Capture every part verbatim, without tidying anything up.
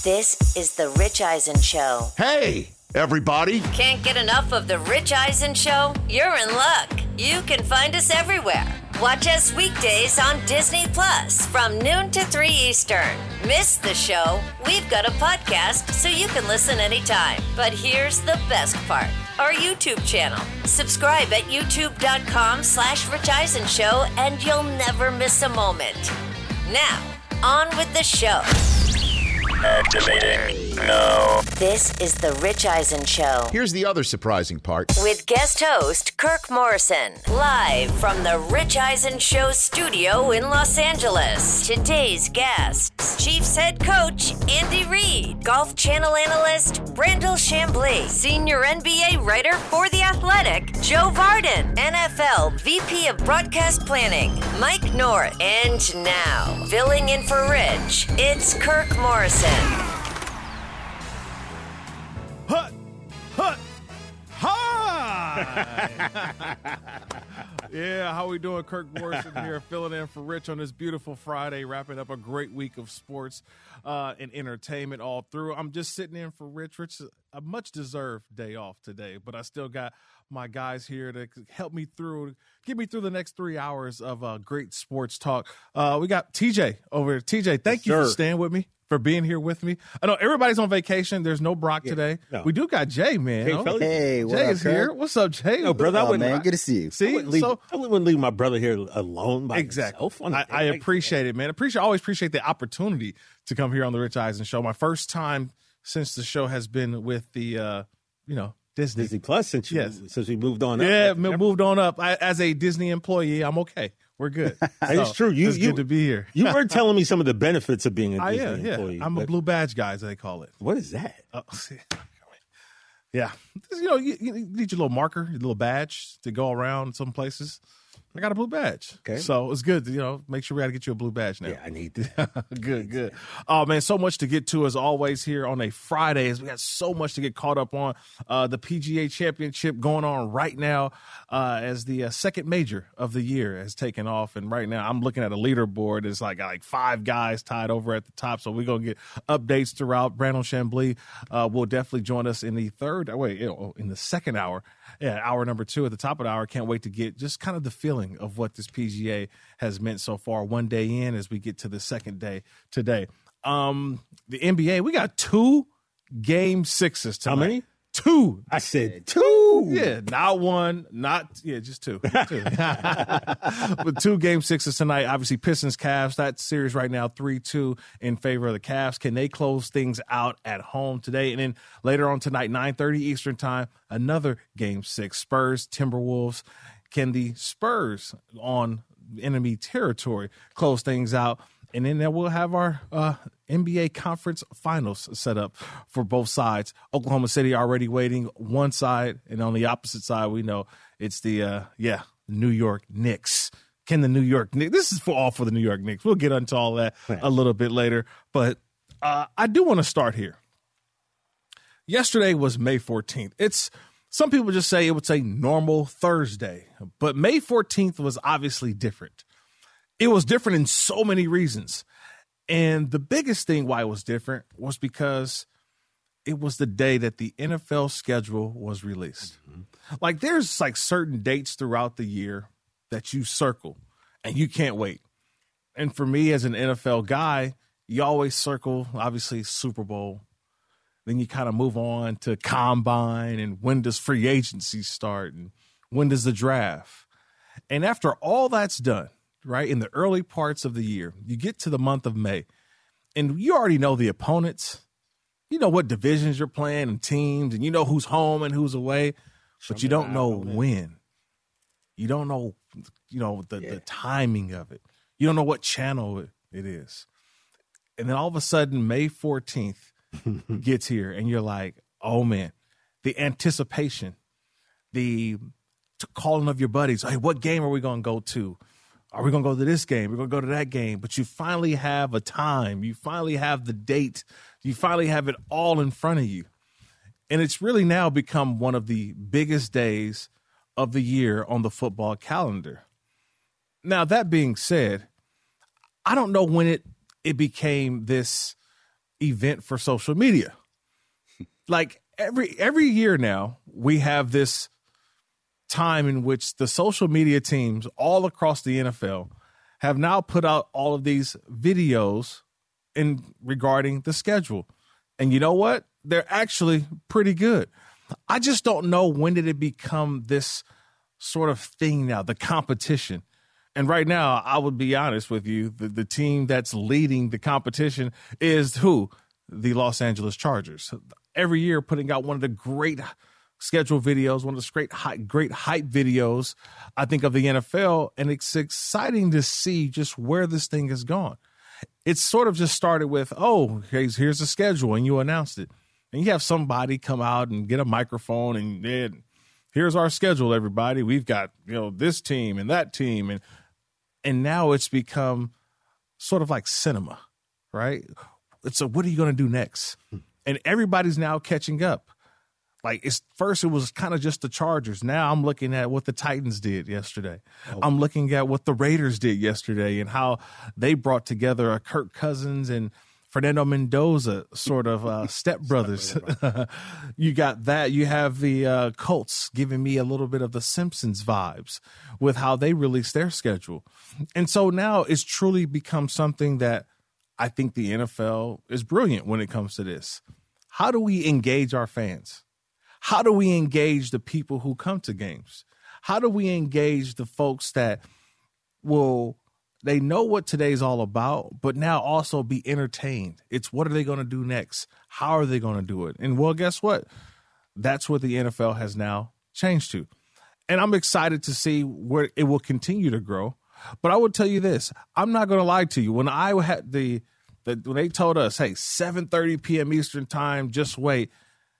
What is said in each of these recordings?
This is The Rich Eisen Show. Hey, everybody. Can't get enough of The Rich Eisen Show? You're in luck. You can find us everywhere. Watch us weekdays on Disney Plus from noon to three Eastern. Miss the show? We've got a podcast so you can listen anytime. But here's the best part. Our YouTube channel. Subscribe at youtube.com slash Rich Eisen Show and you'll never miss a moment. Now, on with the show. Activating now. This is The Rich Eisen Show. Here's the other surprising part. With guest host Kirk Morrison. Live from The Rich Eisen Show studio in Los Angeles. Today's guests. Chiefs head coach Andy Reid. Golf Channel analyst Brandel Chambly. Senior N B A writer for The Athletic Joe Varden. N F L V P of Broadcast Planning Mike North. And now, filling in for Rich, it's Kirk Morrison. Hut, hut, hi! Yeah, how we doing? Kirk Morrison here, filling in for Rich on this beautiful Friday, wrapping up a great week of sports uh, and entertainment all through. I'm just sitting in for Rich. Rich, a much-deserved day off today, but I still got my guys here to help me through, get me through the next three hours of uh, great sports talk. Uh, we got T J over here. T J, thank yes, you sir. for staying with me. For being here with me. I know everybody's on vacation. There's no Brock Yeah, today. no. We do got Jay, man. Hey, Oh, fellas. Hey, what Jay up, is here. Kirk? What's up, Jay? No, brother, I Oh, wouldn't, man, good to see you. I See, wouldn't, leave, so I wouldn't leave my brother here alone by exactly. himself on a I, day I like appreciate it, man. Appreciate. I always appreciate the opportunity to come here on the Rich Eisen Show. My first time since the show has been with the, uh, you know, Disney. Disney Plus since you, Yes. since we moved on. Yeah, up. m- moved on up. I, as a Disney employee, I'm okay. We're good. That is true. You- it's you- good to be here. You were telling me some of the benefits of being a I Disney am. Yeah, employee. I'm a but blue badge guy, as they call it. What is that? Uh, yeah, you know, you, you need your little marker, your little badge to go around some places. I got a blue badge, Okay. so it's good. To, you know, make sure we got to get you a blue badge now. Yeah, I need that. good, good. Oh man, so much to get to as always here on a Friday. As we got so much to get caught up on. Uh, the P G A Championship going on right now uh, as the uh, second major of the year has taken off, and right now I'm looking at a leaderboard. It's like like five guys tied over at the top. So we're gonna get updates throughout. Brandel Chambly uh, will definitely join us in the third. Oh, wait, in the second hour. Yeah, hour number two at the top of the hour. Can't wait to get just kind of the feeling of what this P G A has meant so far. One day in as we get to the second day today. Um, the N B A, we got two game sixes tonight. How many? Two. I said two. Yeah, not one, not yeah, just two. two. With two game sixes tonight. Obviously, Pistons Cavs. That series right now three two in favor of the Cavs. Can they close things out at home today? And then later on tonight, nine thirty Eastern time, another game six. Spurs Timberwolves. Can the Spurs on enemy territory close things out? And then we'll have our uh, N B A conference finals set up for both sides. Oklahoma City already waiting one side, and on the opposite side, we know it's the, uh, yeah, New York Knicks. Can the New York Knicks, this is for all for the New York Knicks. We'll get into all that a little bit later. But uh, I do want to start here. Yesterday was May fourteenth. It's, some people just say it would say normal Thursday, but May fourteenth was obviously different. It was different in so many reasons. And the biggest thing why it was different was because it was the day that the N F L schedule was released. Mm-hmm. Like there's like certain dates throughout the year that you circle and you can't wait. And for me as an N F L guy, you always circle, obviously, Super Bowl. Then you kind of move on to combine and when does free agency start and when does the draft? And after all that's done, right, in the early parts of the year, you get to the month of May, and you already know the opponents. You know what divisions you're playing and teams, and you know who's home and who's away, but you don't know when. You don't know, you know, the, Yeah. the timing of it. You don't know what channel it, it is. And then all of a sudden, May fourteenth gets here, and you're like, oh, man, the anticipation, the t- calling of your buddies. Hey, what game are we going to go to? Are we going to go to this game? We're going to go to that game. But you finally have a time. You finally have the date. You finally have it all in front of you. And it's really now become one of the biggest days of the year on the football calendar. Now, that being said, I don't know when it, it became this, event for social media. Like every every year now, we have this time in which the social media teams all across the N F L have now put out all of these videos in regarding the schedule. And you know what? They're actually pretty good. I just don't know, when did it become this sort of thing now, the competition. And right now, I would be honest with you, the, the team that's leading the competition is who? The Los Angeles Chargers. Every year putting out one of the great schedule videos, one of the great, hype, great hype videos, I think, of the N F L. And it's exciting to see just where this thing has gone. It's sort of just started with, oh, here's, here's the schedule, and you announced it. And you have somebody come out and get a microphone and, and here's our schedule, everybody. We've got, you know, this team and that team. And and now it's become sort of like cinema, right? It's a, what are you going to do next? And everybody's now catching up. Like, it's first it was kind of just the Chargers. Now I'm looking at what the Titans did yesterday. Oh. I'm looking at what the Raiders did yesterday and how they brought together a Kirk Cousins and Fernando Mendoza sort of uh, stepbrothers. You got that. You have the uh, Colts giving me a little bit of the Simpsons vibes with how they release their schedule. And so now it's truly become something that I think the N F L is brilliant when it comes to this. How do we engage our fans? How do we engage the people who come to games? How do we engage the folks that will, they know what today's all about, but now also be entertained? It's what are they going to do next? How are they going to do it? And well, guess what? That's what the N F L has now changed to. And I'm excited to see where it will continue to grow. But I would tell you this, I'm not going to lie to you. When I had the, the when they told us, hey, seven thirty p.m. Eastern time, just wait,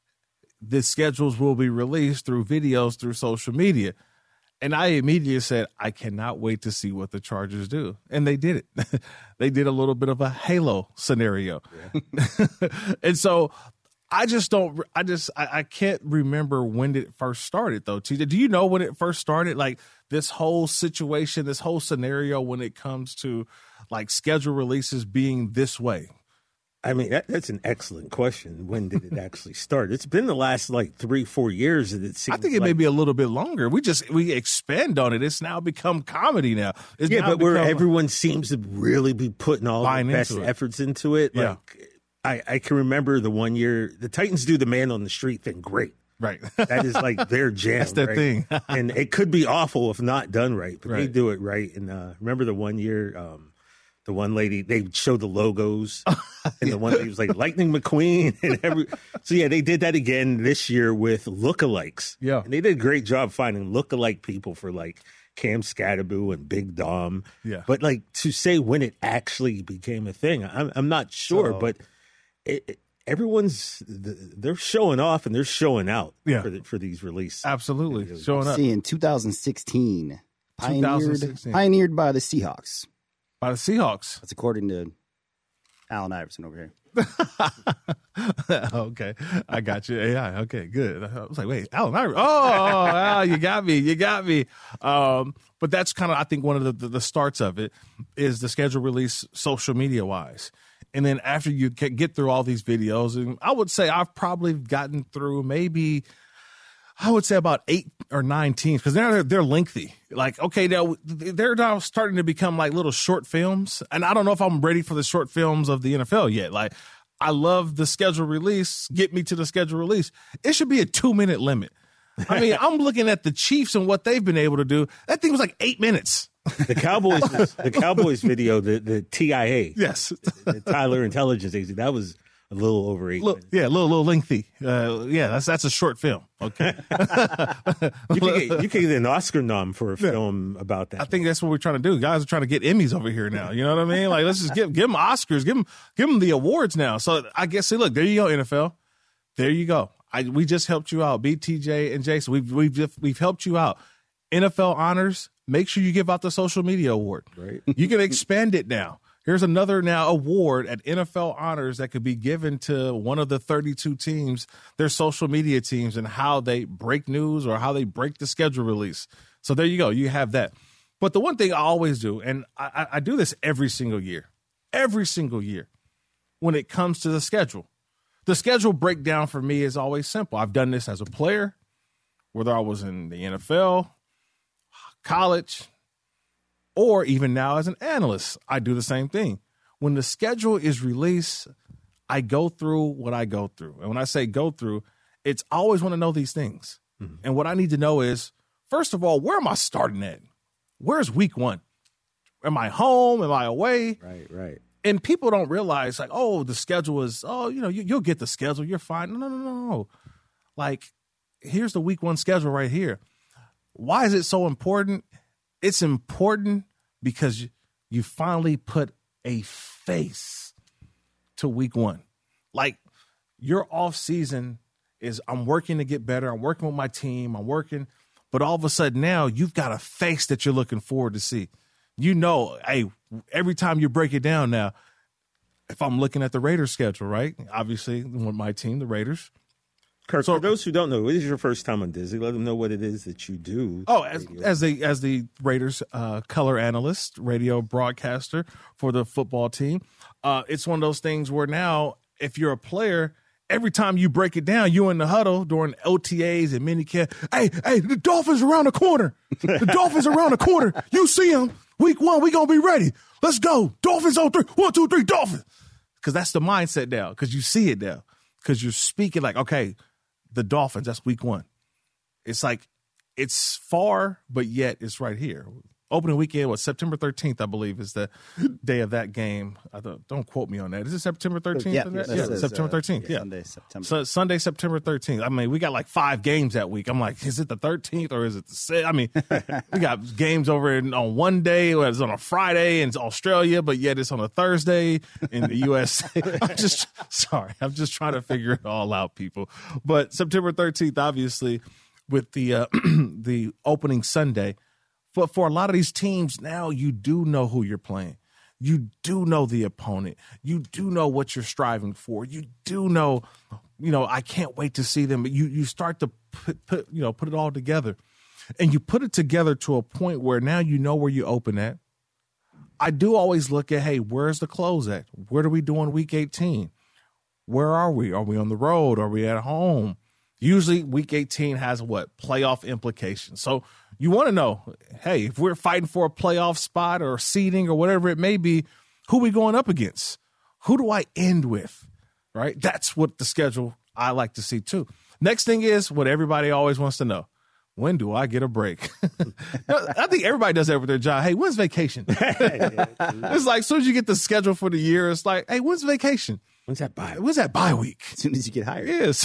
the schedules will be released through videos, through social media. And I immediately said, I cannot wait to see what the Chargers do. And they did it. They did a little bit of a Halo scenario. Yeah. And so I just don't, I just, I, I can't remember when it first started, though. T J, do you know when it first started? Like this whole situation, this whole scenario when it comes to like schedule releases being this way? I mean, that, that's an excellent question. When did it actually start? It's been the last like three, four years that it seems. I think it like, may be a little bit longer. We just we expand on it. It's now become comedy now. It's yeah, now but where become, everyone seems to really be putting all their best into efforts into it. Yeah. Like, I, I can remember the one year the Titans do the man on the street thing. Great. Right. That is like their jam. That's their right? thing. And it could be awful if not done right, but right. they do it right. And uh, remember the one year, um, the one lady, they showed the logos, and the one lady was like Lightning McQueen. And every So, yeah, they did that again this year with lookalikes. Yeah. And they did a great job finding lookalike people for like Cam Scatterbo and Big Dom. Yeah. But like to say when it actually became a thing, I'm, I'm not sure, so, but it, it, everyone's, they're showing off and they're showing out yeah. for, the, for these releases. Absolutely. Really Showing up. See, in two thousand sixteen, pioneered, twenty sixteen. pioneered by the Seahawks. By the Seahawks. That's according to Allen Iverson over here. Okay, I got you. Yeah, okay, good. I was like, wait, Allen Iverson. Oh, Al, you got me. You got me. Um, but that's kind of, I think, one of the, the, the starts of it is the schedule release social media wise. And then after you get through all these videos, and I would say I've probably gotten through maybe, I would say about eight or nine teams, because they're they're lengthy. Like, okay, now they're now starting to become like little short films, and I don't know if I'm ready for the short films of the N F L yet. Like, I love the schedule release. Get me to the schedule release. It should be a two minute limit. I mean, I'm looking at the Chiefs and what they've been able to do. That thing was like eight minutes. The Cowboys, the Cowboys video, the the T I A, yes, the, the Tyler Intelligence Agency, that was a little over eight little, minutes. Yeah, a little, little lengthy. Uh, yeah, that's that's a short film. Okay, you can get, you can get an Oscar nom for a film yeah. about that. I think that's what we're trying to do. Guys are trying to get Emmys over here now. You know what I mean? Like, let's just give give them Oscars, give them give them the awards now. So I guess, see, look, there you go, N F L. There you go. I we just helped you out, B T J and Jason. We've we've just, we've helped you out. N F L honors. Make sure you give out the social media award. Right. You can expand it now. Here's another now award at N F L Honors that could be given to one of the thirty-two teams, their social media teams, and how they break news or how they break the schedule release. So there you go. You have that. But the one thing I always do, and I, I do this every single year, every single year, when it comes to the schedule. The schedule breakdown for me is always simple. I've done this as a player, whether I was in the N F L, college, or even now as an analyst. I do the same thing. When the schedule is released, I go through what I go through. And when I say go through, it's I always want to know these things. Mm-hmm. And what I need to know is, first of all, where am I starting at? Where's week one? Am I home? Am I away? Right, right. And people don't realize, like, oh, the schedule is, oh, you know, you, you'll get the schedule. You're fine. No, no, no, no. Like, here's the week one schedule right here. Why is it so important? It's important because you finally put a face to week one. Like, your off season is I'm working to get better. I'm working with my team. I'm working. But all of a sudden now you've got a face that you're looking forward to see. You know, hey, every time you break it down now, if I'm looking at the Raiders schedule, right? Obviously, with my team, the Raiders. Kirk, So- for those who don't know, it is your first time on Disney. Let them know what it is that you do. Oh, as, as the as the Raiders uh, color analyst, radio broadcaster for the football team, uh, it's one of those things where now, if you're a player, every time you break it down, you in the huddle during O T As and minicamp. Hey, hey, the Dolphins around the corner. The Dolphins around the corner. You see them. Week one, we gonna be ready. Let's go. Dolphins on three. One, two, three. Dolphins. Because that's the mindset now. Because you see it now. Because you're speaking like, okay, the Dolphins. That's week one. It's like it's far, but yet it's right here. Opening weekend was September thirteenth, I believe, is the day of that game. I don't, don't quote me on that. Is it September thirteenth? Yeah, yeah, that says, September uh, thirteenth. yeah, Yeah, Sunday, September. So Sunday, September thirteenth. I mean, we got like five games that week. I'm like, is it the thirteenth or is it the sixth? I mean, we got games over in, on one day, it's on a Friday in Australia, but yet it's on a Thursday in the U S. I'm just sorry. I'm just trying to figure it all out, people. But September thirteenth, obviously, with the uh, the opening Sunday. But for a lot of these teams now, you do know who you're playing. You do know the opponent. You do know what you're striving for. You do know, you know, I can't wait to see them. But you you start to put, put you know put it all together, and you put it together to a point where now you know where you open at. I do always look at, hey, where's the close at? Where are we doing week eighteen? Where are we? Are we on the road? Are we at home? Usually week eighteen has what? Playoff implications. So you want to know, hey, if we're fighting for a playoff spot or seeding or whatever it may be, who we going up against? Who do I end with? Right? That's what the schedule I like to see too. Next thing is what everybody always wants to know. When do I get a break? I think everybody does that with their job. Hey, when's vacation? It's like as soon as you get the schedule for the year, it's like, hey, when's vacation? When's that bye? When's that bye week? As soon as you get hired. Yes.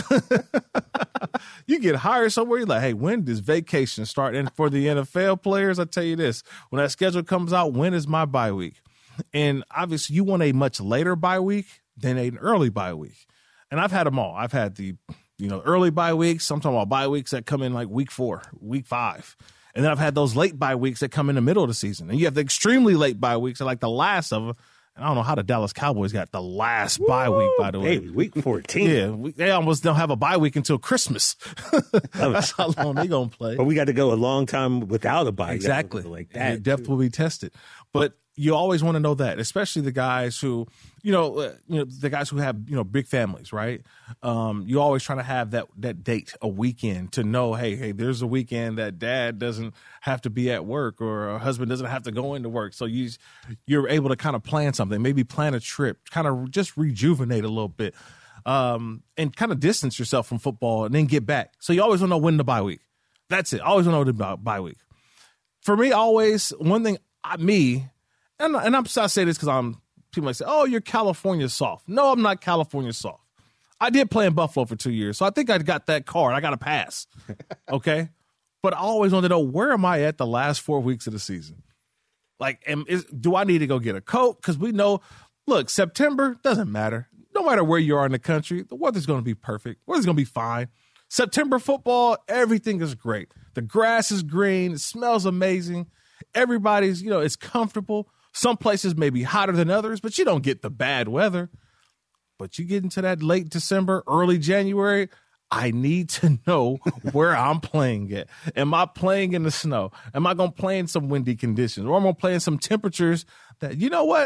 You get hired somewhere, you're like, hey, when does vacation start? And for the N F L players, I tell you this, when that schedule comes out, when is my bye week? And obviously you want a much later bye week than an early bye week. And I've had them all. I've had the, you know, early bye weeks. I'm talking about bye weeks that come in like week four, week five. And then I've had those late bye weeks that come in the middle of the season. And you have the extremely late bye weeks, like the last of them. And I don't know how the Dallas Cowboys got the last bye week, by the way. Baby, week fourteen. Yeah, we, they almost don't have a bye week until Christmas. That's how long they gonna play. But we got to go a long time without a bye. Exactly, Like and that. your depth will be tested. But you always want to know that, especially the guys who, you know, uh, you know, the guys who have, you know, big families, right? Um, you always trying to have that that date, a weekend, to know, hey, hey, there's a weekend that dad doesn't have to be at work or a husband doesn't have to go into work. So you you're able to kind of plan something, maybe plan a trip, kind of just rejuvenate a little bit, um, and kind of distance yourself from football and then get back. So you always want to know when the bye week. That's it. Always want to know the bye week. For me, always one thing. I, me. And, and I'm I say this because I'm people might say, "Oh, you're California soft." No, I'm not California soft. I did play in Buffalo for two years, so I think I got that card. I got a pass, okay. But I always wanted to know, where am I at the last four weeks of the season? Like, am, is, do I need to go get a coat? Because we know, look, September doesn't matter. No matter where you are in the country, the weather's going to be perfect. Weather's going to be fine. September football, everything is great. The grass is green. It smells amazing. Everybody's, you know, it's comfortable. Some places may be hotter than others, but you don't get the bad weather. But you get into that late December, early January, I need to know where I'm playing at. Am I playing in the snow? Am I going to play in some windy conditions? Or am I going to play in some temperatures that, you know what?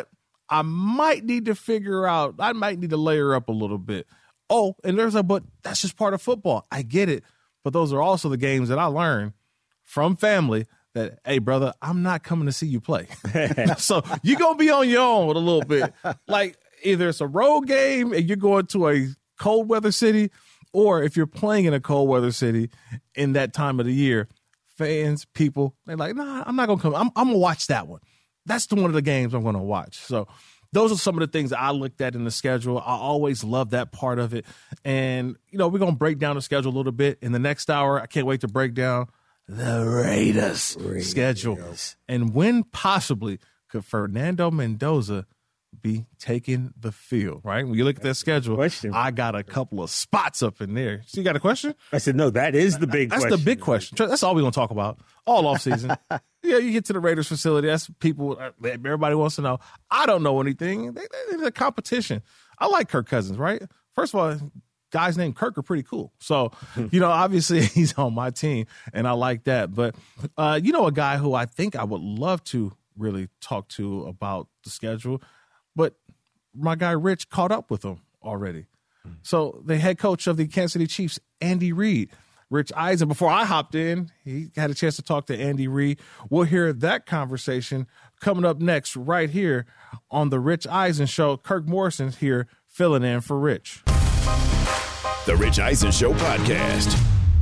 I might need to figure out, I might need to layer up a little bit. Oh, and there's a, but that's just part of football. I get it. But those are also the games that I learned from family that, hey, brother, I'm not coming to see you play. So you're going to be on your own a little bit. Like either it's a road game and you're going to a cold weather city, or if you're playing in a cold weather city in that time of the year, fans, people, they're like, nah, I'm not going to come. I'm, I'm going to watch that one. That's the one of the games I'm going to watch. So those are some of the things that I looked at in the schedule. I always love that part of it. And, you know, we're going to break down the schedule a little bit. In the next hour, I can't wait to break down the Raiders, Raiders. schedule. And when possibly could Fernando Mendoza be taking the field, right? When you look at that schedule, question. I got a couple of spots up in there. So you got a question? I said, no, that is the big That's question. the big question. That's all we're going to talk about all offseason. Yeah, you get to the Raiders facility. That's people, everybody wants to know. I don't know anything. They, they, they're a competition. I like Kirk Cousins, right? First of all, guys named Kirk are pretty cool. So, you know, obviously he's on my team, and I like that. But, uh, you know, a guy who I think I would love to really talk to about the schedule, but my guy Rich caught up with him already. So the head coach of the Kansas City Chiefs, Andy Reid, Rich Eisen, before I hopped in, he had a chance to talk to Andy Reid. We'll hear that conversation coming up next right here on the Rich Eisen Show. Kirk Morrison here filling in for Rich. The Rich Eisen Show podcast.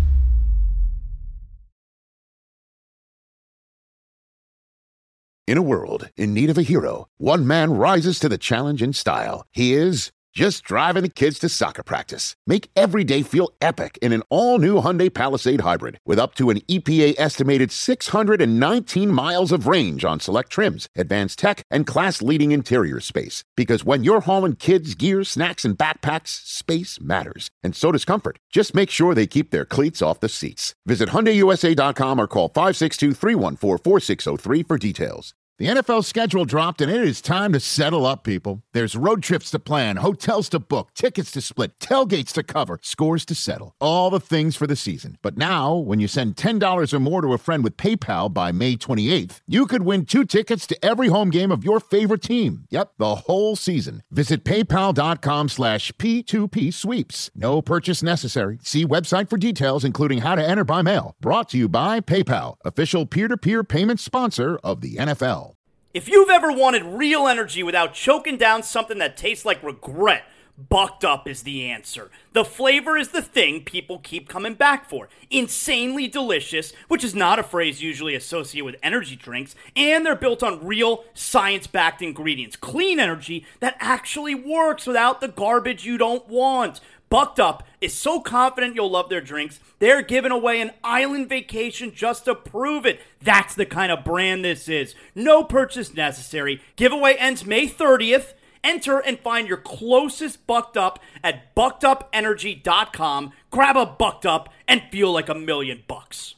In a world in need of a hero, one man rises to the challenge in style. He is just driving the kids to soccer practice. Make every day feel epic in an all-new Hyundai Palisade Hybrid with up to an E P A-estimated six hundred nineteen miles of range on select trims, advanced tech, and class-leading interior space. Because when you're hauling kids, gear, snacks, and backpacks, space matters. And so does comfort. Just make sure they keep their cleats off the seats. Visit Hyundai U S A dot com or call five six two, three one four, four six zero three for details. The N F L schedule dropped, and it is time to settle up, people. There's road trips to plan, hotels to book, tickets to split, tailgates to cover, scores to settle. All the things for the season. But now, when you send ten dollars or more to a friend with PayPal by May twenty-eighth, you could win two tickets to every home game of your favorite team. Yep, the whole season. Visit paypal.com slash P2P sweeps. No purchase necessary. See website for details, including how to enter by mail. Brought to you by PayPal, official peer-to-peer payment sponsor of the N F L. If you've ever wanted real energy without choking down something that tastes like regret, Bucked Up is the answer. The flavor is the thing people keep coming back for. Insanely delicious, which is not a phrase usually associated with energy drinks, and they're built on real, science-backed ingredients. Clean energy that actually works without the garbage you don't want. Bucked Up is so confident you'll love their drinks, they're giving away an island vacation just to prove it. That's the kind of brand this is. No purchase necessary. Giveaway ends May thirtieth. Enter and find your closest Bucked Up at bucked up energy dot com. Grab a Bucked Up and feel like a million bucks.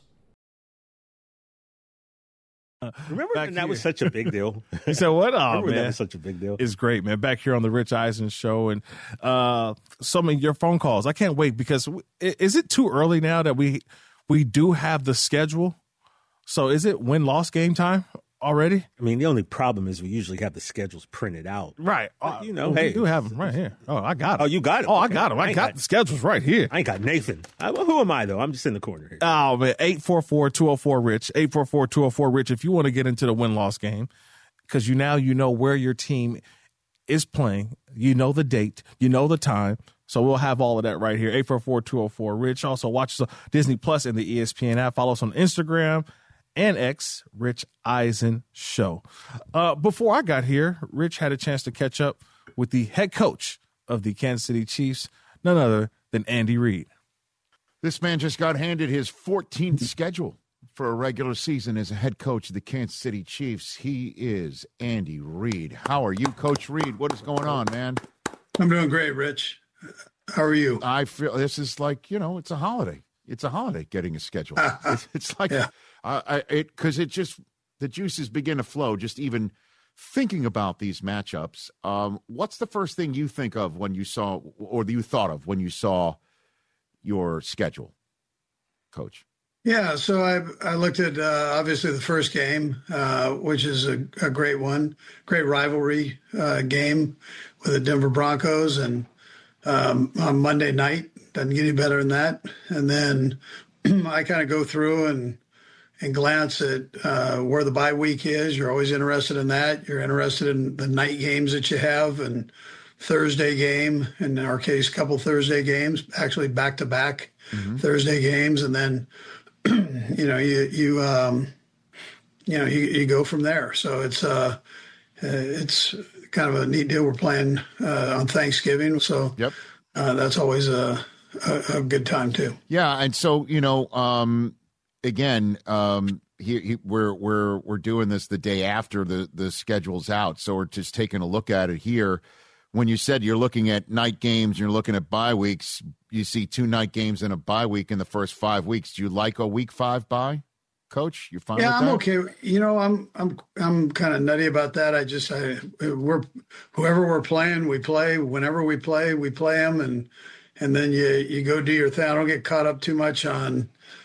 Remember Back when that here. was such a big deal? You said what? Oh, Remember when man. that was such a big deal? It's great, man. Back here on the Rich Eisen Show, and uh, some of your phone calls. I can't wait because w- is it too early now that we we do have the schedule? So is it win-loss game time already? I mean, the only problem is we usually have the schedules printed out. Right. But, you know, Well, hey. we do have them right here. Oh, I got them. Oh, you got 'em. Oh, I Okay. got them. I I ain't got got- the schedules right here. I ain't got Nathan. I, well, who am I, though? I'm just in the corner here. Oh, man. eight four four, two oh four, RICH. eight four four, two oh four, RICH. If you want to get into the win-loss game, because you now you know where your team is playing. You know the date. You know the time. So we'll have all of that right here. eight four four, two oh four, RICH. Also, watch us on Disney Plus and the E S P N app. Follow us on Instagram and X, Rich Eisen Show. Uh, before I got here, Rich had a chance to catch up with the head coach of the Kansas City Chiefs, none other than Andy Reid. This man just got handed his fourteenth schedule for a regular season as a head coach of the Kansas City Chiefs. He is Andy Reid. How are you, Coach Reid? What is going on, man? I'm doing great, Rich. How are you? I feel this is like, you know, it's a holiday. It's a holiday getting a schedule. it's, it's like, Yeah. uh, I, it because it just, the juices begin to flow just even thinking about these matchups. Um, what's the first thing you think of when you saw, or you thought of when you saw your schedule, Coach? Yeah, so I I looked at uh, obviously the first game, uh, which is a, a great one, great rivalry uh, game with the Denver Broncos, and um, on Monday night doesn't get any better than that. And then I kind of go through and and glance at uh, where the bye week is. You're always interested in that. You're interested in the night games that you have and Thursday game, in our case, a couple Thursday games, actually back to back Thursday games, and then. you know, you you um, you know you, you go from there. So it's uh, it's kind of a neat deal. We're playing uh, on Thanksgiving, so Yep. uh, that's always a, a a good time too. Yeah, and so you know, um, again, um, he, he, we're we're we're doing this the day after the the schedule's out, so we're just taking a look at it here. When you said you're looking at night games, you're looking at bye weeks, you see two night games and a bye week in the first five weeks. Do you like a week five bye, Coach? You fine Yeah, with I'm that? okay. You know, I'm I'm I'm kind of nutty about that. I just I we're whoever we're playing, we play. Whenever we play, we play them, and and then you you go do your thing. I don't get caught up too much on,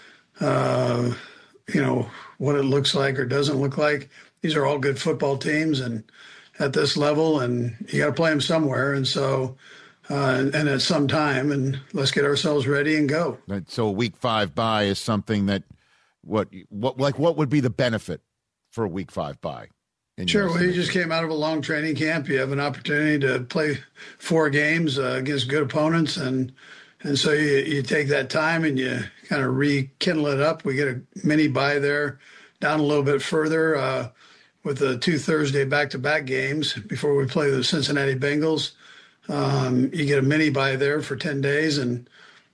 uh, you know, what it looks like or doesn't look like. These are all good football teams, and at this level, and you got to play them somewhere, and so uh, and at some time, and let's get ourselves ready and go. Right, so a week five bye is something that what what like what would be the benefit for a week five bye? in Sure. your Well, you estimation? just came out of a long training camp. You have an opportunity to play four games uh, against good opponents, and and so you you take that time and you kind of rekindle it up. We get a mini bye there, down a little bit further. Uh, with the two Thursday back-to-back games before we play the Cincinnati Bengals. Um, you get a mini bye there for ten days and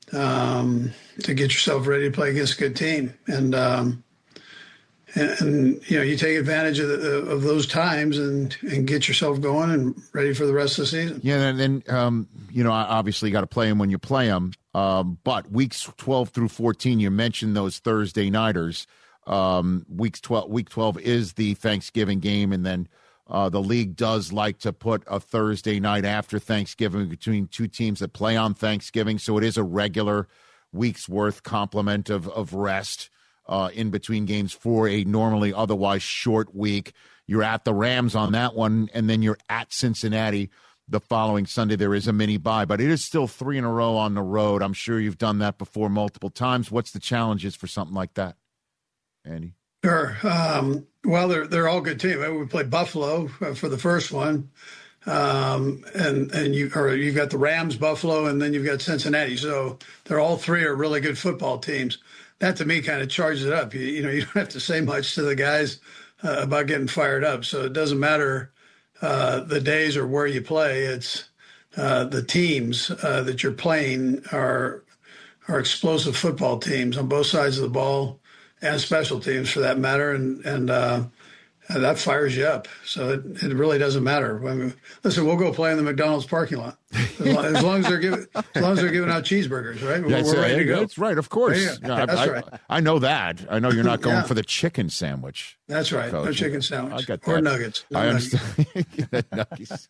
um, to get yourself ready to play against a good team. And, um, and, and you know, you take advantage of, the, of those times and, and get yourself going and ready for the rest of the season. Yeah, and then, um, you know, obviously you got to play them when you play them. Um, but weeks twelve through fourteen, you mentioned those Thursday nighters. Um, weeks twelve, week twelve is the Thanksgiving game, and then uh, the league does like to put a Thursday night after Thanksgiving between two teams that play on Thanksgiving, so it is a regular week's worth complement of of rest uh, in between games for a normally otherwise short week. You're at the Rams on that one, and then you're at Cincinnati the following Sunday. There is a mini bye, but it is still three in a row on the road. I'm sure you've done that before multiple times. What's the challenges for something like that, Andy? Sure. Um, well, they're they're all good teams. We played Buffalo for the first one, um, and and you or you got the Rams, Buffalo, and then you've got Cincinnati. So they're all three are really good football teams. That to me kind of charges it up. You, you know, you don't have to say much to the guys uh, about getting fired up. So it doesn't matter uh, the days or where you play. It's uh, the teams uh, that you're playing are are explosive football teams on both sides of the ball. And special teams, for that matter, and and, uh, and that fires you up. So it, it really doesn't matter. I mean, listen, we'll go play in the McDonald's parking lot as long as, long as they're giving as long as they're giving out cheeseburgers, right? We're, That's, we're ready uh, to go. That's right, of course. Yeah, yeah. No, That's I, right. I, I know that. I know you're not going Yeah. for the chicken sandwich. That's right. No Coach. chicken sandwich I got or that. nuggets. No I nuggets. understand. Nuggets.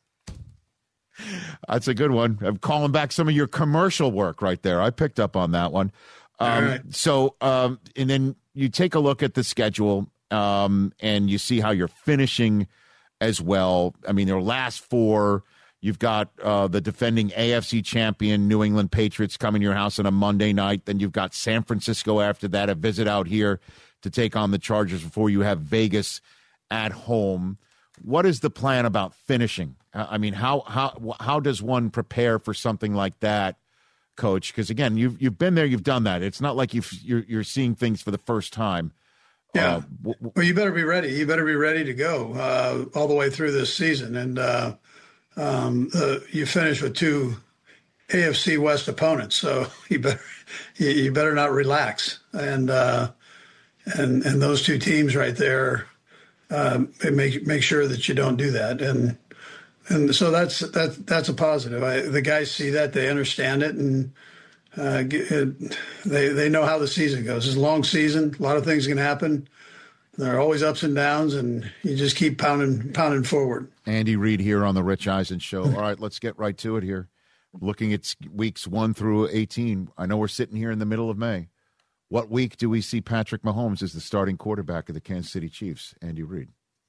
That's a good one. I'm calling back some of your commercial work right there. I picked up on that one. Um, All right. So, um, and then you take a look at the schedule um, and you see how you're finishing as well. I mean, their last four, you've got uh, the defending A F C champion New England Patriots coming to your house on a Monday night. Then you've got San Francisco after that, a visit out here to take on the Chargers before you have Vegas at home. What is the plan about finishing? I mean, how how how does one prepare for something like that, Coach? Because again, you've you've been there, you've done that. It's not like you've, you're you're seeing things for the first time. Yeah. Uh, w- w- Well, you better be ready. You better be ready to go uh, all the way through this season. And uh, um, uh, you finish with two A F C West opponents, so you better you, you better not relax. And uh, and and those two teams right there, uh, make make sure that you don't do that. And and so that's that that's a positive. I, the guys see that, they understand it, and uh, it, they they know how the season goes. It's a long season. A lot of things can happen. There are always ups and downs, and you just keep pounding pounding forward. Andy Reid here on the Rich Eisen Show. All right, let's get right to it here. Looking at weeks one through eighteen. I know we're sitting here in the middle of May. What week do we see Patrick Mahomes as the starting quarterback of the Kansas City Chiefs? Andy Reid.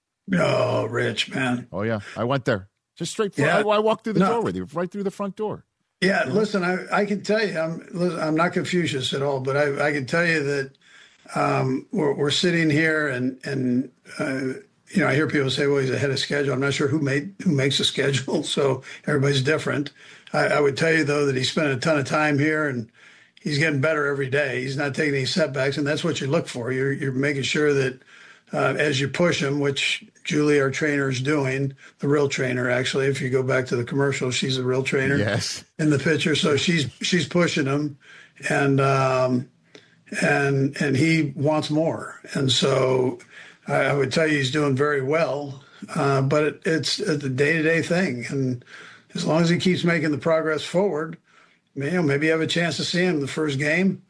Oh, Rich, man. Oh, yeah. I went there. Just straight through. Yeah. I, I walked through the No. door with you, right through the front door. Yeah, listen, I, I can tell you, I'm listen, I'm not Confucius at all, but I, I can tell you that um, we're, we're sitting here and, and uh, you know, I hear people say, well, he's ahead of schedule. I'm not sure who made who makes the schedule, so everybody's different. I, I would tell you, though, that he spent a ton of time here, and he's getting better every day. He's not taking any setbacks, and that's what you look for. You're, you're making sure that uh, as you push him, which Julie, our trainer, is doing, the real trainer, actually. If you go back to the commercial, she's a real trainer Yes. in the picture. So she's she's pushing him, and um, and and he wants more. And so I, I would tell you he's doing very well, uh, but it, it's a day-to-day thing. And as long as he keeps making the progress forward, you know, maybe you have a chance to see him the first game.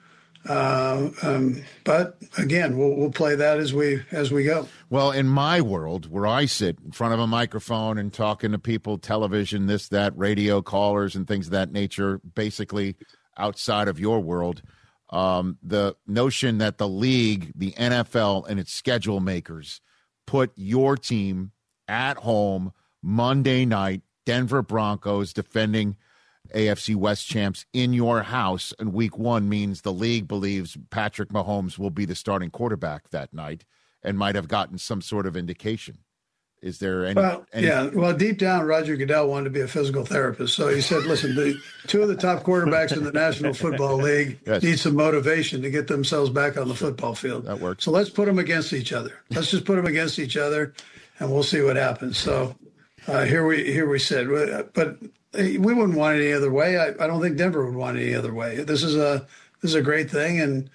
Uh, um, but again, we'll we'll play that as we as we go. Well, in my world, where I sit in front of a microphone and talking to people, television, this, that, radio callers, and things of that nature, basically outside of your world, um, the notion that the league, the N F L, and its schedule makers put your team at home Monday night, Denver Broncos defending A F C West champs in your house in week one means the league believes Patrick Mahomes will be the starting quarterback that night and might have gotten some sort of indication. Is there any? Well, any yeah. Well, deep down, Roger Goodell wanted to be a physical therapist. So he said, listen, the two of the top quarterbacks in the National Football League Yes. need some motivation to get themselves back on the football field. That works. So let's put them against each other. Let's just put them against each other, and we'll see what happens. So uh, here we here we sit. But we wouldn't want it any other way. I, I don't think Denver would want it any other way. This is a this is a great thing, and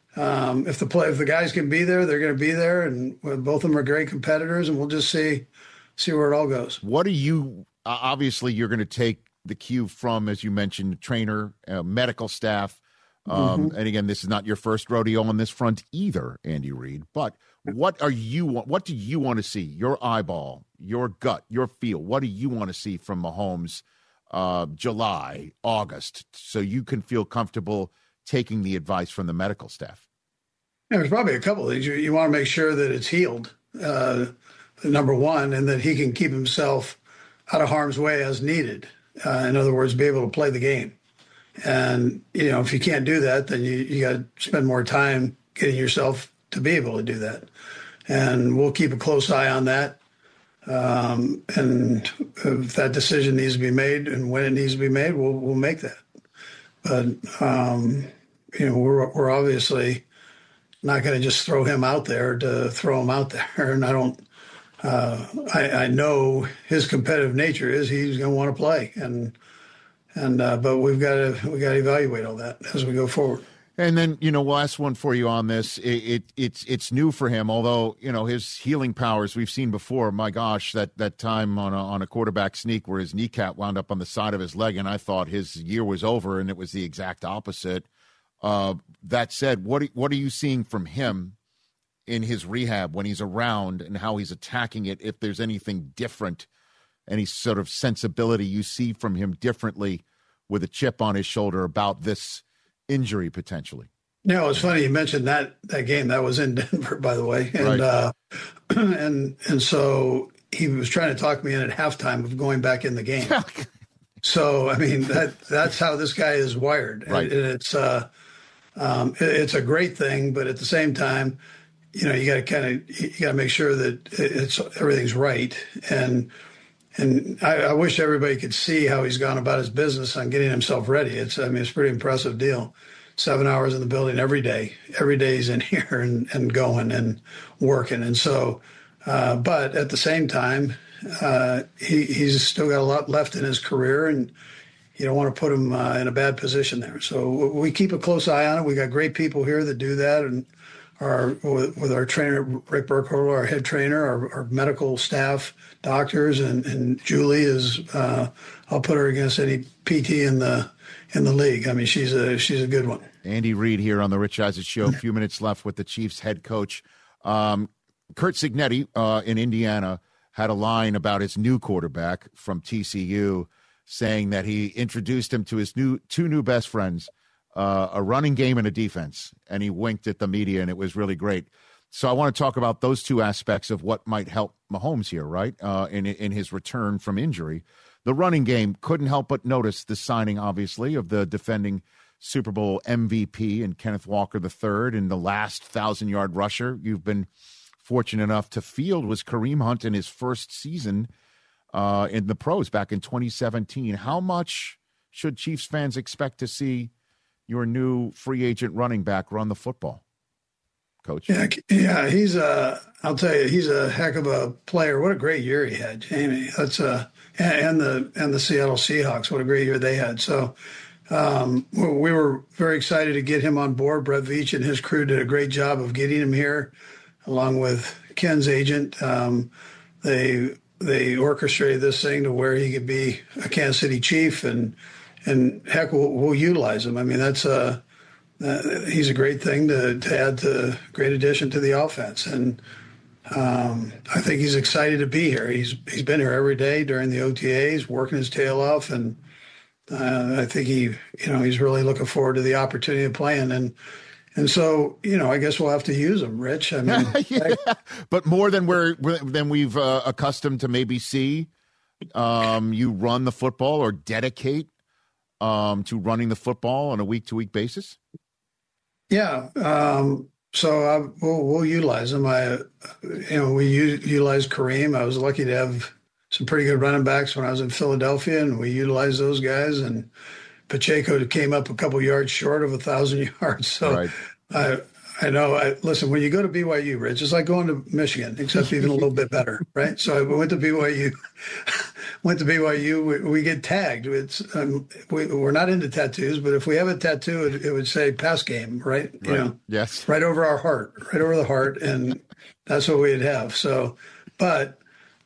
um, if the play if the guys can be there, they're going to be there, and both of them are great competitors, and we'll just see see where it all goes. What do you? Uh, obviously, you're going to take the cue from, as you mentioned, trainer, uh, medical staff, um, Mhm. and again, this is not your first rodeo on this front either, Andy Reid. But what are you? What do you want to see? Your eyeball, your gut, your feel. What do you want to see from Mahomes? Uh, July, August, so you can feel comfortable taking the advice from the medical staff? Yeah, there's probably a couple of things. You, you want to make sure that it's healed, uh, number one, and that he can keep himself out of harm's way as needed. Uh, in other words, be able to play the game. And, you know, if you can't do that, then you, you got to spend more time getting yourself to be able to do that. And we'll keep a close eye on that. Um, and if that decision needs to be made and when it needs to be made, we'll we'll make that. But um, you know, we're we're obviously not going to just throw him out there to throw him out there. And I don't. Uh, I, I know his competitive nature is he's going to want to play, and and uh, but we've got to we got to evaluate all that as we go forward. And then, you know, last one for you on this. It, it it's it's new for him, although, you know, his healing powers we've seen before. My gosh, that that time on a, on a quarterback sneak where his kneecap wound up on the side of his leg, and I thought his year was over, and it was the exact opposite. Uh, that said, what what are you seeing from him in his rehab when he's around, and how he's attacking it? If there's anything different, any sort of sensibility you see from him differently with a chip on his shoulder about this injury potentially? You know, it's funny you mentioned that that game. That was in Denver, by the way, and Right. uh, and and so he was trying to talk me in at halftime of going back in the game. So I mean that that's how this guy is wired, Right. and, and it's uh, um, it, it's a great thing, but at the same time, you know, you got to kind of you got to make sure that it's everything's right. And and I, I wish everybody could see how he's gone about his business on getting himself ready. It's I mean it's a pretty impressive deal. Seven hours in the building every day. Every day he's in here and, and going and working. And so, uh, but at the same time, uh, he, he's still got a lot left in his career, and you don't want to put him uh, in a bad position there. So we keep a close eye on it. We got great people here that do that, and our with, with our trainer Rick Burkholder, our head trainer, our, our medical staff, doctors, and, and Julie is. Uh, I'll put her against any P T in the in the league. I mean, she's a she's a good one. Andy Reid here on the Rich Eisen Show. A few minutes left with the Chiefs head coach. Um, Curt Cignetti uh, in Indiana had a line about his new quarterback from T C U, saying that he introduced him to his new two new best friends, uh, a running game and a defense. And he winked at the media, and it was really great. So I want to talk about those two aspects of what might help Mahomes here, right, uh, in in his return from injury. The running game, couldn't help but notice the signing, obviously, of the defending Super Bowl M V P and Kenneth Walker the third, and the last thousand-yard rusher you've been fortunate enough to field was Kareem Hunt in his first season uh, in the pros back in twenty seventeen. How much should Chiefs fans expect to see your new free agent running back run the football, Coach? Yeah, yeah, he's a. I'll tell you, he's a heck of a player. What a great year he had, Jamie. That's a and the and the Seattle Seahawks. What a great year they had. So um, we were very excited to get him on board. Brett Veach and his crew did a great job of getting him here, along with Ken's agent. Um, they they orchestrated this thing to where he could be a Kansas City Chief, and and heck, we'll, we'll utilize him. I mean, that's a uh, he's a great thing to, to add to great addition to the offense, and um, I think he's excited to be here. He's he's been here every day during the O T As, working his tail off, and uh, I think he you know he's really looking forward to the opportunity of playing. And and so you know I guess we'll have to use him, Rich. I mean, yeah, I, but more than we're than we've uh, accustomed to maybe see. Um, you run the football or dedicate um, to running the football on a week to week basis. Yeah. Um, so I, we'll, we'll utilize them. I, you know, we u- utilize Kareem. I was lucky to have some pretty good running backs when I was in Philadelphia, and we utilized those guys. And Pacheco came up a couple yards short of a thousand yards. So right. I, I know. I, listen, when you go to B Y U, Rich, it's like going to Michigan, except even a little bit better, right? So I went to B Y U. Went to B Y U. We, we get tagged. It's um, we, we're not into tattoos, but if we have a tattoo, it, it would say "pass game," right? You right. know, yes, right over our heart, right over the heart, and that's what we'd have. So, but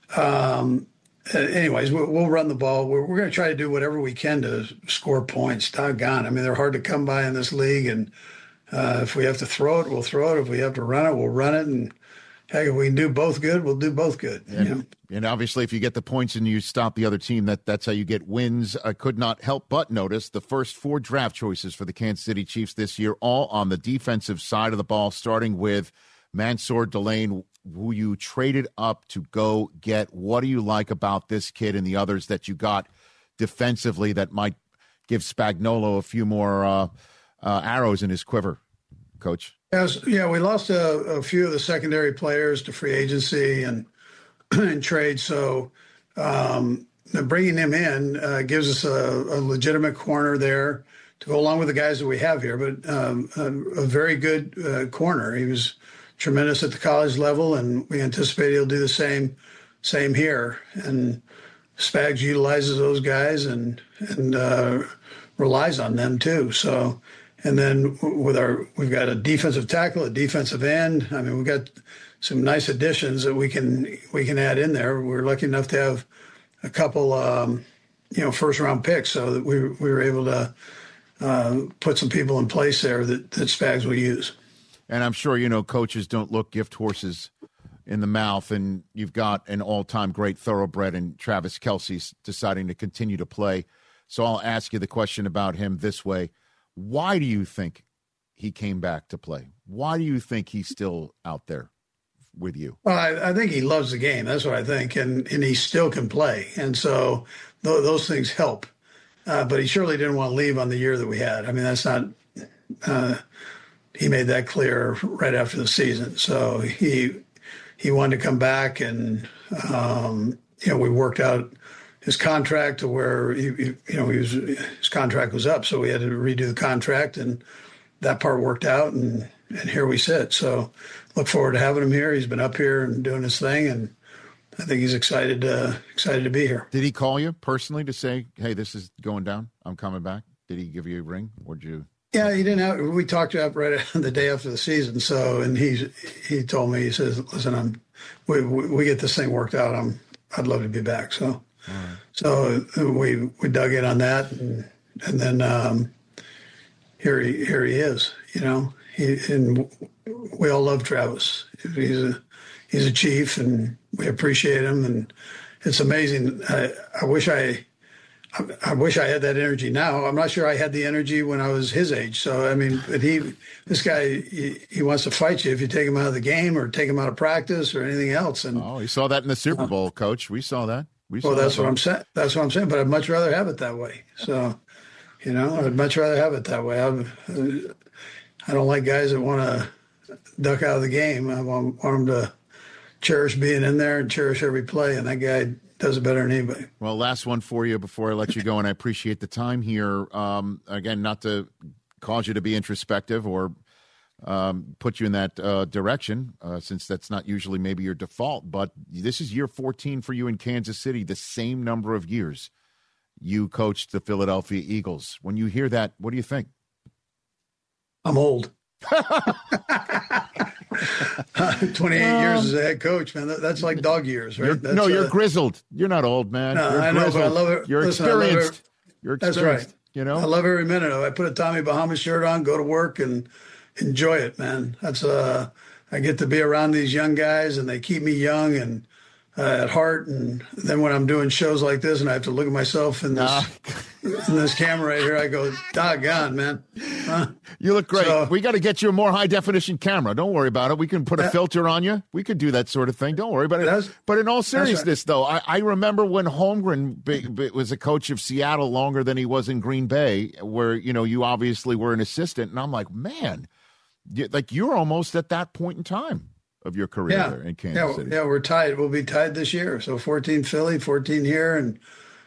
um, anyways, we'll, we'll run the ball. We're, we're going to try to do whatever we can to score points. Doggone, I mean, they're hard to come by in this league, and Uh, if we have to throw it, we'll throw it. If we have to run it, we'll run it. And heck, if we can do both good, we'll do both good. And, you know? and obviously, if you get the points and you stop the other team, that that's how you get wins. I could not help but notice the first four draft choices for the Kansas City Chiefs this year, all on the defensive side of the ball, starting with Mansour Delane, who you traded up to go get. What do you like about this kid and the others that you got defensively that might give Spagnuolo a few more uh, Uh, arrows in his quiver, Coach? Yes, yeah, we lost a, a few of the secondary players to free agency and, and trade. So um, bringing him in uh, gives us a, a legitimate corner there to go along with the guys that we have here. But um, a, a very good uh, corner. He was tremendous at the college level, and we anticipate he'll do the same same here. And Spags utilizes those guys and and uh, relies on them too. So. And then with our, we've got a defensive tackle, a defensive end. I mean, we've got some nice additions that we can we can add in there. We're lucky enough to have a couple, um, you know, first round picks, so that we we were able to uh, put some people in place there that, that Spags will use. And I'm sure you know coaches don't look gift horses in the mouth, and you've got an all time great thoroughbred in Travis Kelce deciding to continue to play. So I'll ask you the question about him this way. Why do you think he came back to play? Why do you think he's still out there with you? Well, I, I think he loves the game. That's what I think. And, and he still can play. And so th- those things help. Uh, but he surely didn't want to leave on the year that we had. I mean, that's not uh, – he made that clear right after the season. So he he wanted to come back, and, um, you know, we worked out – his contract to where he, he, you know he was his contract was up, so we had to redo the contract, and that part worked out, and and here we sit. So look forward to having him here. He's been up here and doing his thing, and I think he's excited uh, excited to be here. Did he call you personally to say, "Hey, this is going down. I'm coming back"? Did he give you a ring, or did you? Yeah, he didn't have. We talked up right the day after the season. So, and he he told me, he says, "Listen, I'm we we get this thing worked out. I'm I'd love to be back." So. Right. So we we dug in on that, and and then um, here he here he is. You know, he, and we all love Travis. He's a he's a Chief, and we appreciate him. And it's amazing. I, I wish I I, I wish I had that energy now. I'm not sure I had the energy when I was his age. So, I mean, but he, this guy, he, he wants to fight you if you take him out of the game or take him out of practice or anything else. And oh, you saw that in the Super Bowl, uh, Coach. We saw that. We saw well, that's that what I'm saying. That's what I'm saying. But I'd much rather have it that way. So, you know, I'd much rather have it that way. I'm, I don't like guys that want to duck out of the game. I want, want them to cherish being in there and cherish every play. And that guy does it better than anybody. Well, last one for you before I let you go, and I appreciate the time here. Um, again, not to cause you to be introspective or um, put you in that uh, direction, uh, since that's not usually maybe your default, but this is year fourteen for you in Kansas City, the same number of years you coached the Philadelphia Eagles. When you hear that, what do you think? I'm old. twenty-eight um, years as a head coach, man. That, that's like dog years, right? You're, that's, no, you're uh, grizzled. You're not old, man. No, you're I know, grizzled. but I love it. You're Listen, experienced. It. You're experienced. That's right. You know, I love every minute of it. I put a Tommy Bahama shirt on, go to work, and enjoy it, man. That's uh, I get to be around these young guys, and they keep me young and uh, at heart. And then when I'm doing shows like this, and I have to look at myself in this nah. in this camera right here, I go, doggone, man. Huh? You look great. So, we got to get you a more high definition camera. Don't worry about it. We can put a that, filter on you. We could do that sort of thing. Don't worry about it. But in all seriousness, right. though, I, I remember when Holmgren be, be, was a coach of Seattle longer than he was in Green Bay, where, you know, you obviously were an assistant. And I'm like, man, you, like you're almost at that point in time of your career yeah. there in Kansas yeah, City. Yeah, we're tied. We'll be tied this year. So fourteen Philly, fourteen here. And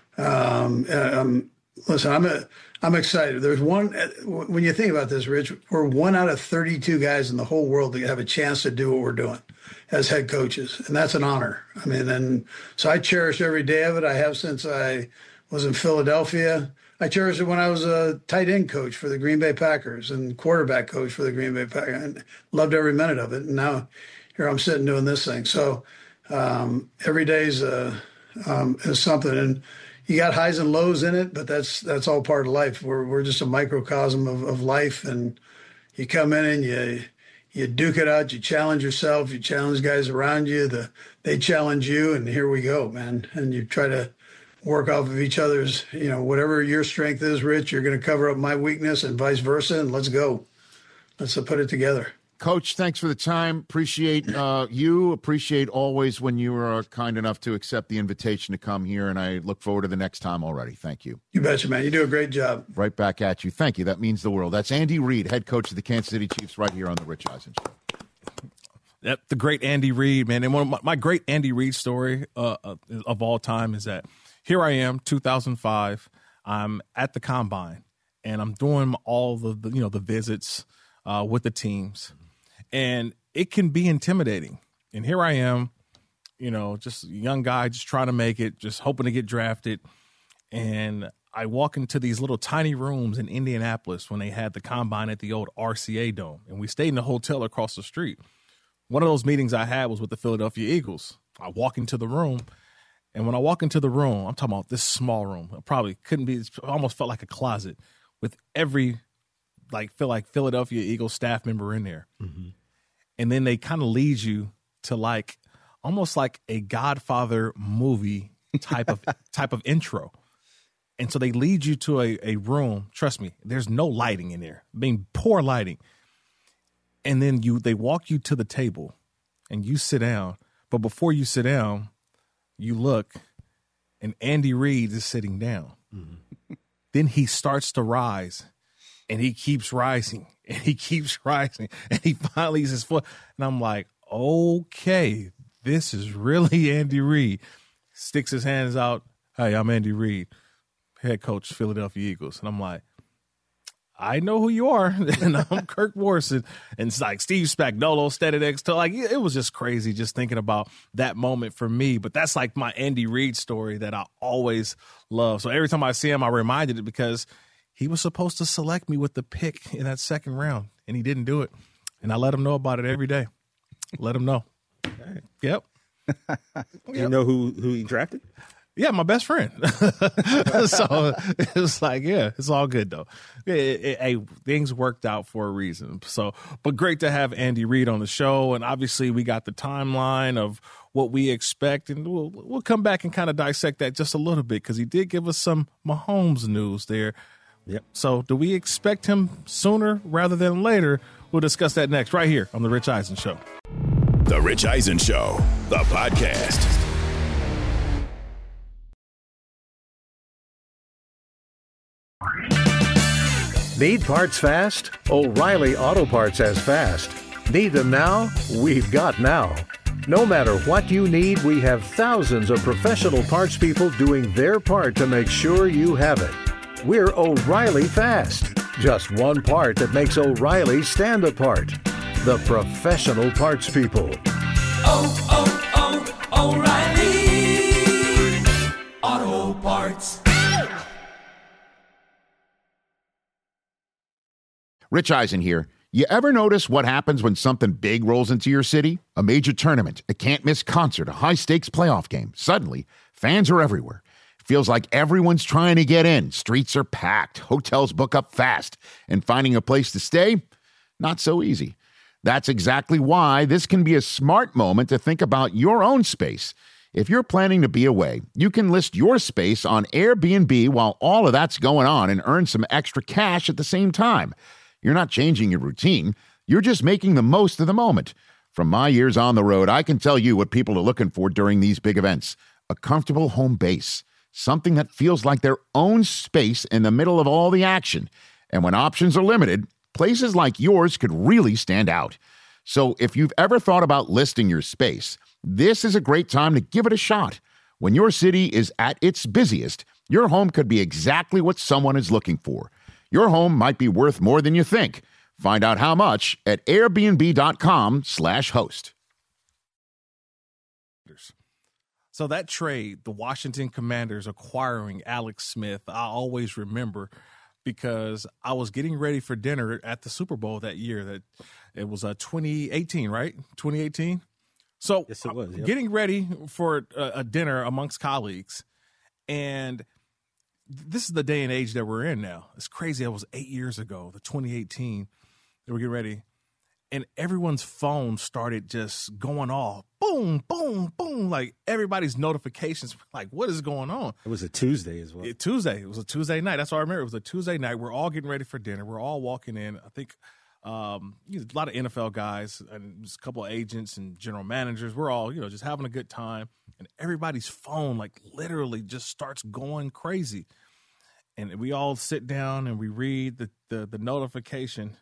um, um, listen, I'm a, I'm excited. There's one, when you think about this, Rich, we're one out of thirty-two guys in the whole world that have a chance to do what we're doing as head coaches. And that's an honor. I mean, and so I cherish every day of it. I have since I was in Philadelphia. I cherished it when I was a tight end coach for the Green Bay Packers and quarterback coach for the Green Bay Packers. And loved every minute of it. And now here I'm sitting doing this thing. So um, every day is, uh, um, is something. And you got highs and lows in it, but that's that's all part of life. We're we're just a microcosm of, of life, and you come in and you you duke it out. You challenge yourself. You challenge guys around you. The they challenge you, and here we go, man. And you try to work off of each other's. You know, whatever your strength is, Rich, you're going to cover up my weakness, and vice versa. And let's go. Let's put it together. Coach, thanks for the time. Appreciate uh, you. Appreciate always when you are kind enough to accept the invitation to come here, and I look forward to the next time already. Thank you. You betcha, man. You do a great job. Right back at you. Thank you. That means the world. That's Andy Reid, head coach of the Kansas City Chiefs, right here on the Rich Eisen Show. Yep, the great Andy Reid, man. And one of my, my great Andy Reid story uh, of, of all time is that here I am, two thousand five. I'm at the combine, and I'm doing all the, the you know the visits uh, with the teams. And it can be intimidating. And here I am, you know, just a young guy, just trying to make it, just hoping to get drafted. And I walk into these little tiny rooms in Indianapolis when they had the combine at the old R C A Dome. And we stayed in a hotel across the street. One of those meetings I had was with the Philadelphia Eagles. I walk into the room. And when I walk into the room, I'm talking about this small room. It probably couldn't be, it almost felt like a closet with every, like, feel like Philadelphia Eagles staff member in there. Mm-hmm. And then they kind of lead you to like almost like a Godfather movie type of type of intro. And so they lead you to a, a room. Trust me, there's no lighting in there. I mean, poor lighting. And then you they walk you to the table and you sit down. But before you sit down, you look and Andy Reid is sitting down. Mm-hmm. Then he starts to rise and he keeps rising. And he keeps rising, and he finally uses his foot. And I'm like, okay, this is really Andy Reid. Sticks his hands out. Hey, I'm Andy Reid, head coach, Philadelphia Eagles. And I'm like, I know who you are. And I'm Kirk Morrison. And it's like Steve Spagnuolo, steady next to, like, it was just crazy just thinking about that moment for me. But that's like my Andy Reid story that I always love. So every time I see him, I'm reminded it because he was supposed to select me with the pick in that second round, and he didn't do it. And I let him know about it every day. Let him know. Yep. Do you know who, who he drafted? Yeah, my best friend. So it was like, yeah, it's all good though. It, it, hey, things worked out for a reason. So, but great to have Andy Reid on the show, and obviously we got the timeline of what we expect, and we'll we'll come back and kind of dissect that just a little bit because he did give us some Mahomes news there. Yep. So, do we expect him sooner rather than later? We'll discuss that next, right here on the Rich Eisen Show. The Rich Eisen Show, the podcast. Need parts fast? O'Reilly Auto Parts has fast. Need them now? We've got now. No matter what you need, we have thousands of professional parts people doing their part to make sure you have it. We're O'Reilly Fast. Just one part that makes O'Reilly stand apart. The professional parts people. Oh, oh, oh, O'Reilly Auto Parts. Rich Eisen here. You ever notice what happens when something big rolls into your city? A major tournament, a can't-miss concert, a high-stakes playoff game. Suddenly, fans are everywhere. It feels like everyone's trying to get in. Streets are packed, hotels book up fast, and finding a place to stay, not so easy. That's exactly why this can be a smart moment to think about your own space. If you're planning to be away, you can list your space on Airbnb while all of that's going on and earn some extra cash at the same time. You're not changing your routine. You're just making the most of the moment. From my years on the road, I can tell you what people are looking for during these big events. A comfortable home base. Something that feels like their own space in the middle of all the action. And when options are limited, places like yours could really stand out. So if you've ever thought about listing your space, this is a great time to give it a shot. When your city is at its busiest, your home could be exactly what someone is looking for. Your home might be worth more than you think. Find out how much at airbnb.com slash host. So that trade, the Washington Commanders acquiring Alex Smith, I always remember because I was getting ready for dinner at the Super Bowl that year. That it was uh, twenty eighteen, right? twenty eighteen. So yes, it was. Yep. Getting ready for a, a dinner amongst colleagues, and this is the day and age that we're in now. It's crazy. It was eight years ago, the twenty eighteen, they were getting ready. And everyone's phone started just going off. Boom, boom, boom. Like everybody's notifications. Like, what is going on? It was a Tuesday as well. It, Tuesday. It was a Tuesday night. That's what I remember. It was a Tuesday night. We're all getting ready for dinner. We're all walking in. I think um, you know, a lot of N F L guys and just a couple of agents and general managers. We're all, you know, just having a good time. And everybody's phone, like, literally just starts going crazy. And we all sit down and we read the, the, the notification.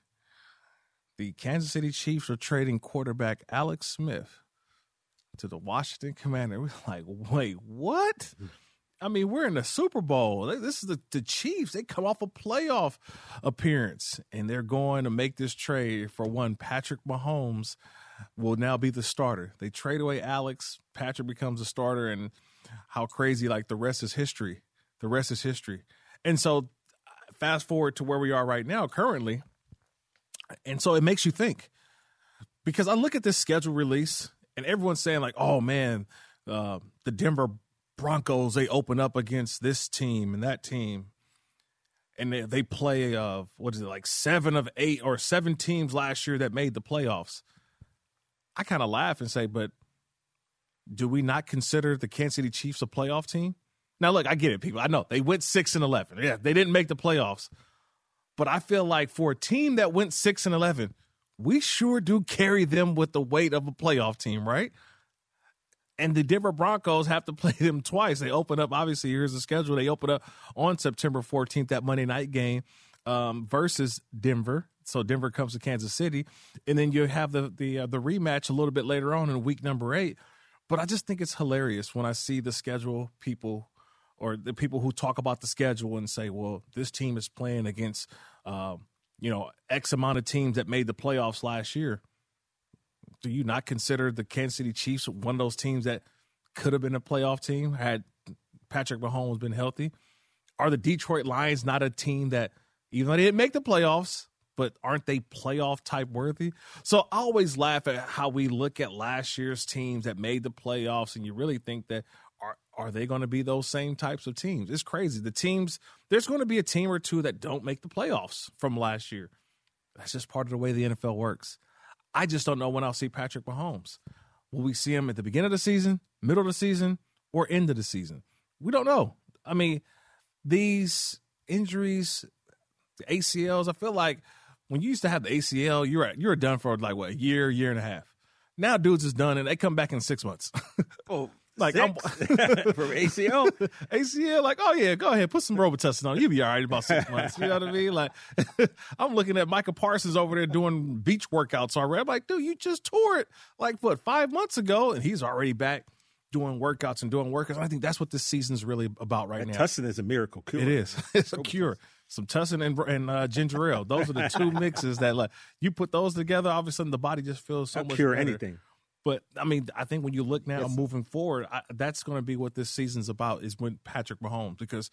The Kansas City Chiefs are trading quarterback Alex Smith to the Washington Commanders. We're like, wait, what? I mean, we're in the Super Bowl. This is the, the Chiefs. They come off a playoff appearance, and they're going to make this trade for one. Patrick Mahomes will now be the starter. They trade away Alex. Patrick becomes a starter, and how crazy, like, the rest is history. The rest is history. And so fast forward to where we are right now currently. And so it makes you think, because I look at this schedule release and everyone's saying like, oh, man, uh, the Denver Broncos, they open up against this team and that team. And they, they play, uh, what is it, like seven of eight or seven teams last year that made the playoffs. I kind of laugh and say, but do we not consider the Kansas City Chiefs a playoff team? Now, look, I get it, people. I know they went six and eleven. Yeah, they didn't make the playoffs. But I feel like for a team that went six and eleven, we sure do carry them with the weight of a playoff team, right? And the Denver Broncos have to play them twice. They open up, obviously, here's the schedule. They open up on September fourteenth, that Monday night game um, versus Denver. So Denver comes to Kansas City. And then you have the the uh, the rematch a little bit later on in week number eight. But I just think it's hilarious when I see the schedule people or the people who talk about the schedule and say, well, this team is playing against, uh, you know, X amount of teams that made the playoffs last year. Do you not consider the Kansas City Chiefs one of those teams that could have been a playoff team had Patrick Mahomes been healthy? Are the Detroit Lions not a team that, even though they didn't make the playoffs, but aren't they playoff type worthy? So I always laugh at how we look at last year's teams that made the playoffs, and you really think that, are are they going to be those same types of teams? It's crazy. The teams, there's going to be a team or two that don't make the playoffs from last year. That's just part of the way the N F L works. I just don't know when I'll see Patrick Mahomes. Will we see him at the beginning of the season, middle of the season, or end of the season? We don't know. I mean, these injuries, the A C Ls, I feel like when you used to have the A C L, you're at, you're done for like, what, a year, year and a half. Now dudes is done, and they come back in six months. Oh, like I'm, from A C L? A C L, like, oh, yeah, go ahead, put some Robitussin on. You'll be all right in about six months. You know what I mean? Like, I'm looking at Micah Parsons over there doing beach workouts already. I'm like, dude, you just tore it, like, what, five months ago? And he's already back doing workouts and doing workouts. And I think that's what this season's really about right and now. Tussin is a miracle cure. It is. It's a cure. Some tussin and, and uh, ginger ale. Those are the two mixes that, like, you put those together, all of a sudden the body just feels so I'll much cure better. anything. But, I mean, I think when you look now Yes. moving forward, I, that's going to be what this season's about, is when Patrick Mahomes, because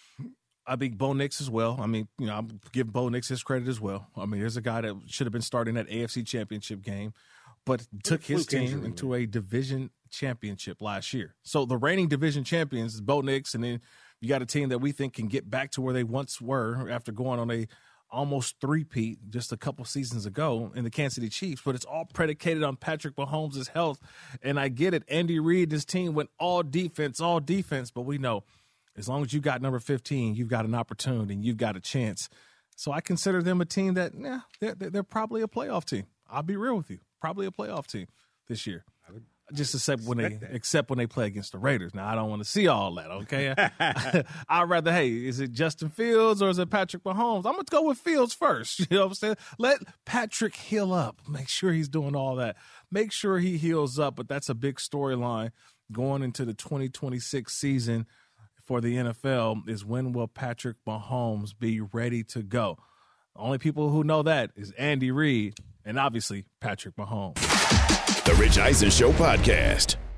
I think Bo Nix as well. I mean, you know, I'm giving Bo Nix his credit as well. I mean, there's a guy that should have been starting that A F C championship game, but took his fluke team injury, into man. a division championship last year. So the reigning division champions is Bo Nix, and then you got a team that we think can get back to where they once were after going on a almost three-peat just a couple seasons ago in the Kansas City Chiefs, but it's all predicated on Patrick Mahomes' health. And I get it. Andy Reid, his team went all defense, all defense, but we know as long as you got number fifteen, you've got an opportunity and you've got a chance. So I consider them a team that, yeah, they're, they're probably a playoff team. I'll be real with you. Probably a playoff team this year. Just except when they that. except when they play against the Raiders. Now I don't want to see all that. Okay, I'd rather. Hey, is it Justin Fields or is it Patrick Mahomes? I'm gonna go with Fields first. You know what I'm saying? Let Patrick heal up. Make sure he's doing all that. Make sure he heals up. But that's a big storyline going into the twenty twenty-six season for the N F L. Is when will Patrick Mahomes be ready to go? The only people who know that is Andy Reid and obviously Patrick Mahomes. The Rich Eisen Show podcast.